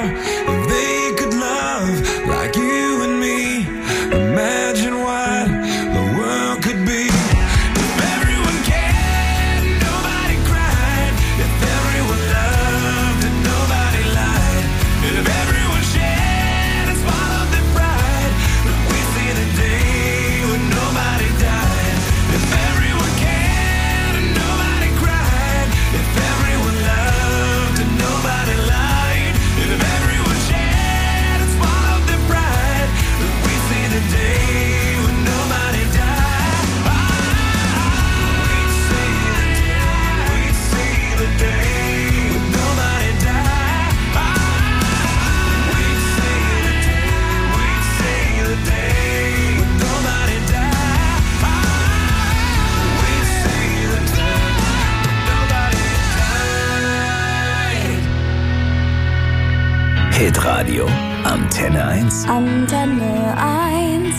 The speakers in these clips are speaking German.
if they could love like you and me. Imagine what the world could be. If everyone cared and nobody cried. If everyone loved and nobody lied. If everyone shared and swallowed their pride. Then we see the day when nobody died. If everyone cared and nobody cried. If everyone loved and nobody lied. If everyone shared and swallowed their pride. Then we see the day when nobody died. We'd see the day when nobody died. We'd see the day when nobody died. We'd see the day when nobody died. Hitradio Antenne 1. Antenne 1.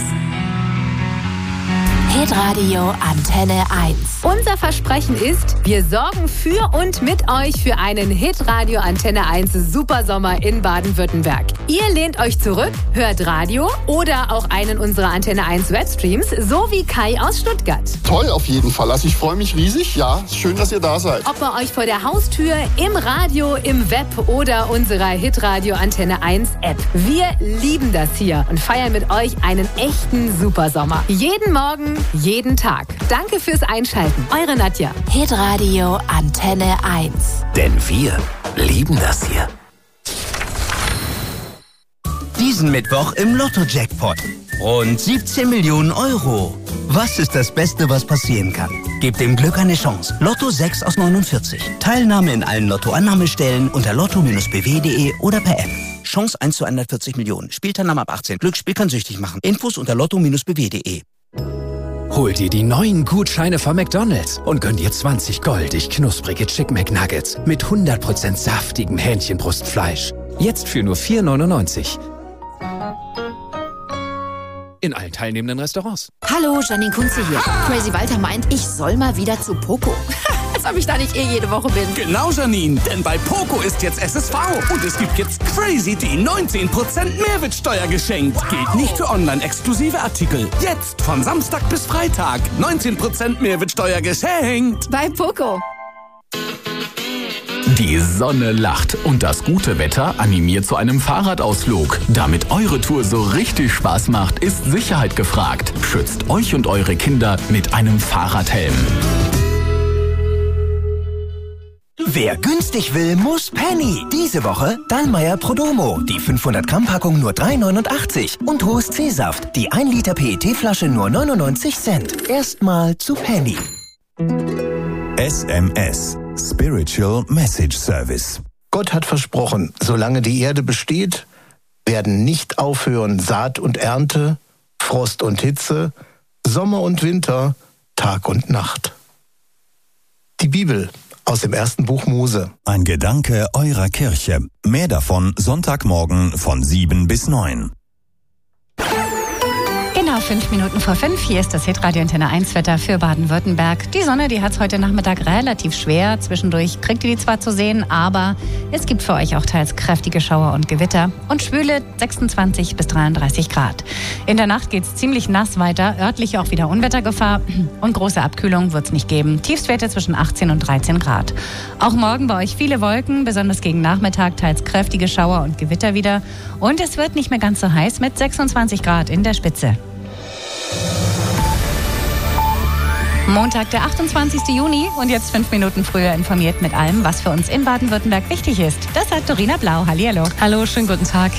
Hitradio Antenne 1. Unser Versprechen ist, wir sorgen für und mit euch für einen Hitradio Antenne 1 Supersommer in Baden-Württemberg. Ihr lehnt euch zurück, hört Radio oder auch einen unserer Antenne 1 Webstreams, so wie Kai aus Stuttgart. Toll auf jeden Fall. Also ich freue mich riesig. Ja, schön, dass ihr da seid. Ob bei euch vor der Haustür, im Radio, im Web oder unserer Hitradio Antenne 1 App. Wir lieben das hier und feiern mit euch einen echten Supersommer. Jeden Morgen, jeden Tag. Danke fürs Einschalten. Eure Nadja. Hitradio Antenne 1. Denn wir lieben das hier. Diesen Mittwoch im Lotto-Jackpot. Rund 17 Millionen Euro. Was ist das Beste, was passieren kann? Gebt dem Glück eine Chance. Lotto 6 aus 49. Teilnahme in allen Lotto-Annahmestellen unter lotto-bw.de oder per App. Chance 1 zu 140 Millionen. Spielteilnahme ab 18. Glücksspiel kann süchtig machen. Infos unter lotto-bw.de. Hol dir die neuen Gutscheine von McDonald's und gönn dir 20 goldig knusprige Chick McNuggets mit 100% saftigem Hähnchenbrustfleisch. Jetzt für nur 4,99. In allen teilnehmenden Restaurants. Hallo, Janine Kunze hier. Crazy Walter meint, ich soll mal wieder zu Poco. Als ob ich da nicht jede Woche bin. Genau, Janine, denn bei Poco ist jetzt SSV und es gibt jetzt crazy die 19% Mehrwertsteuer geschenkt. Gilt nicht für online-exklusive Artikel. Jetzt von Samstag bis Freitag 19% Mehrwertsteuer geschenkt. Bei Poco. Die Sonne lacht und das gute Wetter animiert zu einem Fahrradausflug. Damit eure Tour so richtig Spaß macht, ist Sicherheit gefragt. Schützt euch und eure Kinder mit einem Fahrradhelm. Wer günstig will, muss Penny. Diese Woche Dallmayr Prodomo. Die 500 Gramm Packung nur 3,89. Und Hohes C-Saft. Die 1 Liter PET-Flasche nur 99 Cent. Erstmal zu Penny. SMS. Spiritual Message Service. Gott hat versprochen, solange die Erde besteht, werden nicht aufhören Saat und Ernte, Frost und Hitze, Sommer und Winter, Tag und Nacht. Die Bibel aus dem 1. Buch Mose. Ein Gedanke eurer Kirche. Mehr davon Sonntagmorgen von 7 bis 9. Genau 5 Minuten vor 5. Hier ist das Hitradio Antenne 1 Wetter für Baden-Württemberg. Die Sonne, die hat es heute Nachmittag relativ schwer. Zwischendurch kriegt ihr die zwar zu sehen, aber es gibt für euch auch teils kräftige Schauer und Gewitter und schwüle 26 bis 33 Grad. In der Nacht geht es ziemlich nass weiter, örtlich auch wieder Unwettergefahr und große Abkühlung wird es nicht geben. Tiefstwerte zwischen 18 und 13 Grad. Auch morgen bei euch viele Wolken, besonders gegen Nachmittag teils kräftige Schauer und Gewitter wieder. Und es wird nicht mehr ganz so heiß mit 26 Grad in der Spitze. Montag, der 28. Juni und jetzt 5 Minuten früher informiert mit allem, was für uns in Baden-Württemberg wichtig ist. Das sagt Dorina Blau. Hallihallo. Hallo, schönen guten Tag.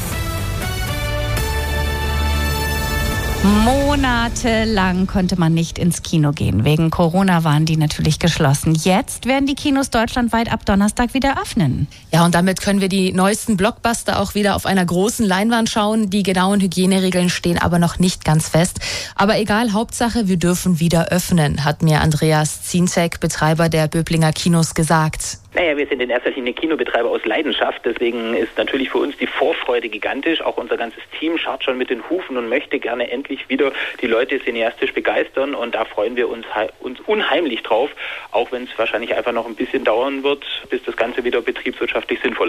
Monatelang konnte man nicht ins Kino gehen. Wegen Corona waren die natürlich geschlossen. Jetzt werden die Kinos deutschlandweit ab Donnerstag wieder öffnen. Ja, und damit können wir die neuesten Blockbuster auch wieder auf einer großen Leinwand schauen. Die genauen Hygieneregeln stehen aber noch nicht ganz fest. Aber egal, Hauptsache, wir dürfen wieder öffnen, hat mir Andreas Zientek, Betreiber der Böblinger Kinos, gesagt. Naja, wir sind in erster Linie Kinobetreiber aus Leidenschaft, deswegen ist natürlich für uns die Vorfreude gigantisch. Auch unser ganzes Team scharrt schon mit den Hufen und möchte gerne endlich wieder die Leute cineastisch begeistern und da freuen wir uns unheimlich drauf, auch wenn es wahrscheinlich einfach noch ein bisschen dauern wird, bis das Ganze wieder betriebswirtschaftlich sinnvoll ist.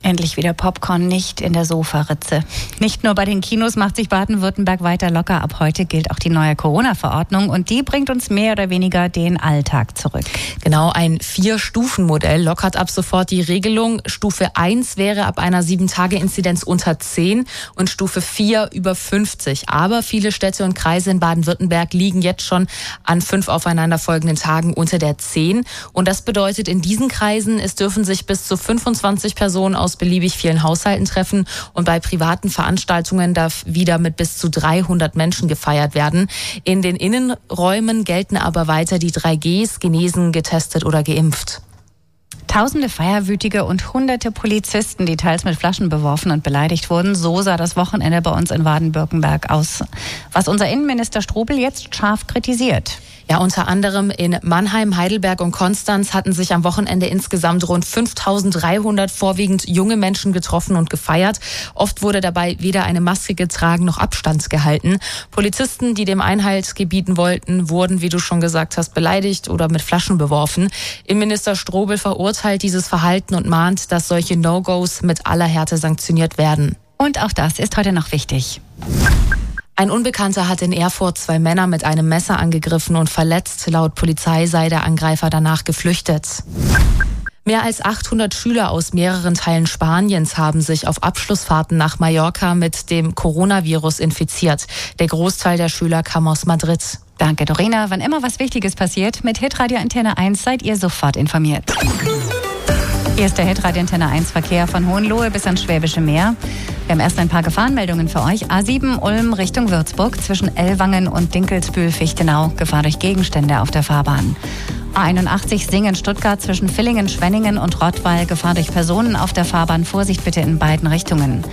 Endlich wieder Popcorn, nicht in der Sofaritze. Nicht nur bei den Kinos macht sich Baden-Württemberg weiter locker. Ab heute gilt auch die neue Corona-Verordnung und die bringt uns mehr oder weniger den Alltag zurück. Genau, ein 4-Stufen-Modell lockert ab sofort die Regelung. Stufe 1 wäre ab einer 7-Tage-Inzidenz unter 10 und Stufe 4 über 50. Aber viele Städte und Kreise in Baden-Württemberg liegen jetzt schon an 5 aufeinanderfolgenden Tagen unter der 10. Und das bedeutet in diesen Kreisen, es dürfen sich bis zu 25 Personen aus beliebig vielen Haushalten treffen und bei privaten Veranstaltungen darf wieder mit bis zu 300 Menschen gefeiert werden. In den Innenräumen gelten aber weiter die 3Gs, genesen, getestet oder geimpft. Tausende Feierwütige und hunderte Polizisten, die teils mit Flaschen beworfen und beleidigt wurden. So sah das Wochenende bei uns in Baden-Württemberg aus, was unser Innenminister Strobel jetzt scharf kritisiert. Ja, unter anderem in Mannheim, Heidelberg und Konstanz hatten sich am Wochenende insgesamt rund 5.300 vorwiegend junge Menschen getroffen und gefeiert. Oft wurde dabei weder eine Maske getragen noch Abstand gehalten. Polizisten, die dem Einhalt gebieten wollten, wurden, wie du schon gesagt hast, beleidigt oder mit Flaschen beworfen. Innenminister Strobel verurteilt dieses Verhalten und mahnt, dass solche No-Gos mit aller Härte sanktioniert werden. Und auch das ist heute noch wichtig. Ein Unbekannter hat in Erfurt 2 Männer mit einem Messer angegriffen und verletzt. Laut Polizei sei der Angreifer danach geflüchtet. Mehr als 800 Schüler aus mehreren Teilen Spaniens haben sich auf Abschlussfahrten nach Mallorca mit dem Coronavirus infiziert. Der Großteil der Schüler kam aus Madrid. Danke, Dorena. Wann immer was Wichtiges passiert, mit Hitradio Antenne 1 seid ihr sofort informiert. Hier ist der Hitradio Antenne 1 Verkehr von Hohenlohe bis ans Schwäbische Meer. Wir haben erst ein paar Gefahrenmeldungen für euch. A7 Ulm Richtung Würzburg zwischen Ellwangen und Dinkelsbühl-Fichtenau. Gefahr durch Gegenstände auf der Fahrbahn. A81 Singen-Stuttgart zwischen Villingen, Schwenningen und Rottweil. Gefahr durch Personen auf der Fahrbahn. Vorsicht bitte in beiden Richtungen.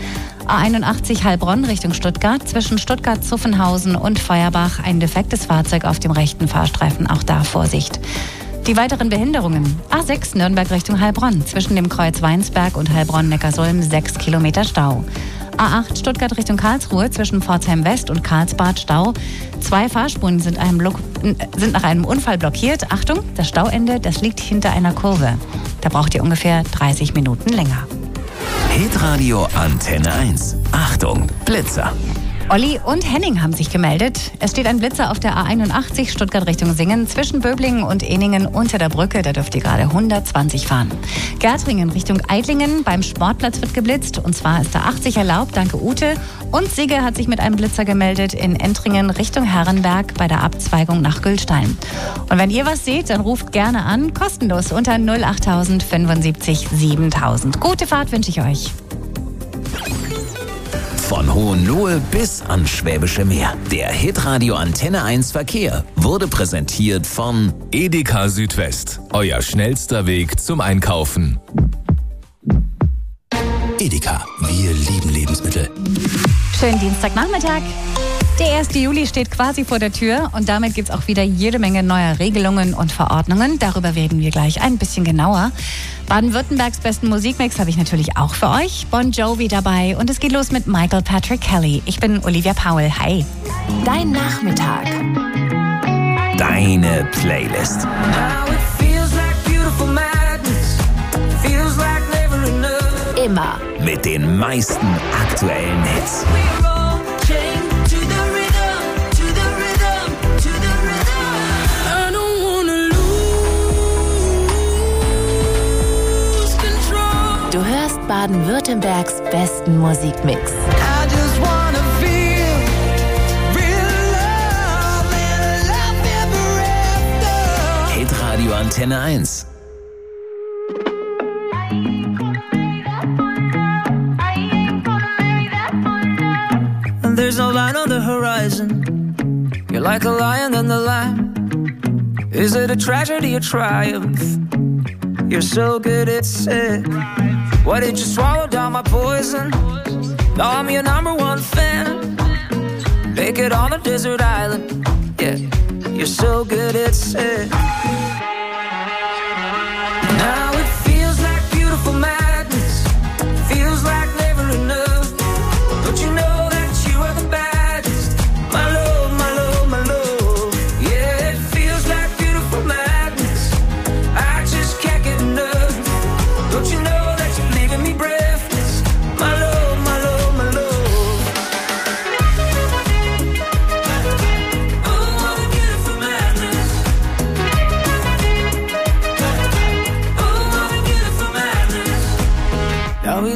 A81 Heilbronn Richtung Stuttgart zwischen Stuttgart-Zuffenhausen und Feuerbach. Ein defektes Fahrzeug auf dem rechten Fahrstreifen. Auch da Vorsicht. Die weiteren Behinderungen. A6 Nürnberg Richtung Heilbronn. Zwischen dem Kreuz Weinsberg und Heilbronn-Neckarsulm 6 Kilometer Stau. A8 Stuttgart Richtung Karlsruhe zwischen Pforzheim West und Karlsbad Stau. 2 Fahrspuren sind nach einem Unfall blockiert. Achtung, das Stauende, das liegt hinter einer Kurve. Da braucht ihr ungefähr 30 Minuten länger. Hitradio Antenne 1. Achtung, Blitzer. Olli und Henning haben sich gemeldet. Es steht ein Blitzer auf der A81 Stuttgart Richtung Singen zwischen Böblingen und Eningen unter der Brücke. Da dürft ihr gerade 120 fahren. Gärtringen Richtung Eidlingen. Beim Sportplatz wird geblitzt. Und zwar ist da 80 erlaubt. Danke, Ute. Und Sigge hat sich mit einem Blitzer gemeldet in Entringen Richtung Herrenberg bei der Abzweigung nach Gülstein. Und wenn ihr was seht, dann ruft gerne an. Kostenlos unter 08000 75 7000. Gute Fahrt wünsche ich euch. Von Hohenlohe bis ans Schwäbische Meer. Der Hitradio Antenne 1 Verkehr wurde präsentiert von Edeka Südwest. Euer schnellster Weg zum Einkaufen. Edeka, wir lieben Lebensmittel. Schönen Dienstagnachmittag. Der 1. Juli steht quasi vor der Tür und damit gibt es auch wieder jede Menge neuer Regelungen und Verordnungen. Darüber reden wir gleich ein bisschen genauer. Baden-Württembergs besten Musikmix habe ich natürlich auch für euch. Bon Jovi dabei und es geht los mit Michael Patrick Kelly. Ich bin Olivia Powell. Hi. Dein Nachmittag. Deine Playlist. Immer mit den meisten aktuellen Hits. Du hörst Baden-Württembergs besten Musikmix. Hitradio Antenne 1. There's no line on the horizon. You're like a lion in the lamb. Is it a tragedy or triumph? You're so good at it. Why did you swallow down my poison? Now I'm your number one fan. Naked on a desert island. Yeah, you're so good at it.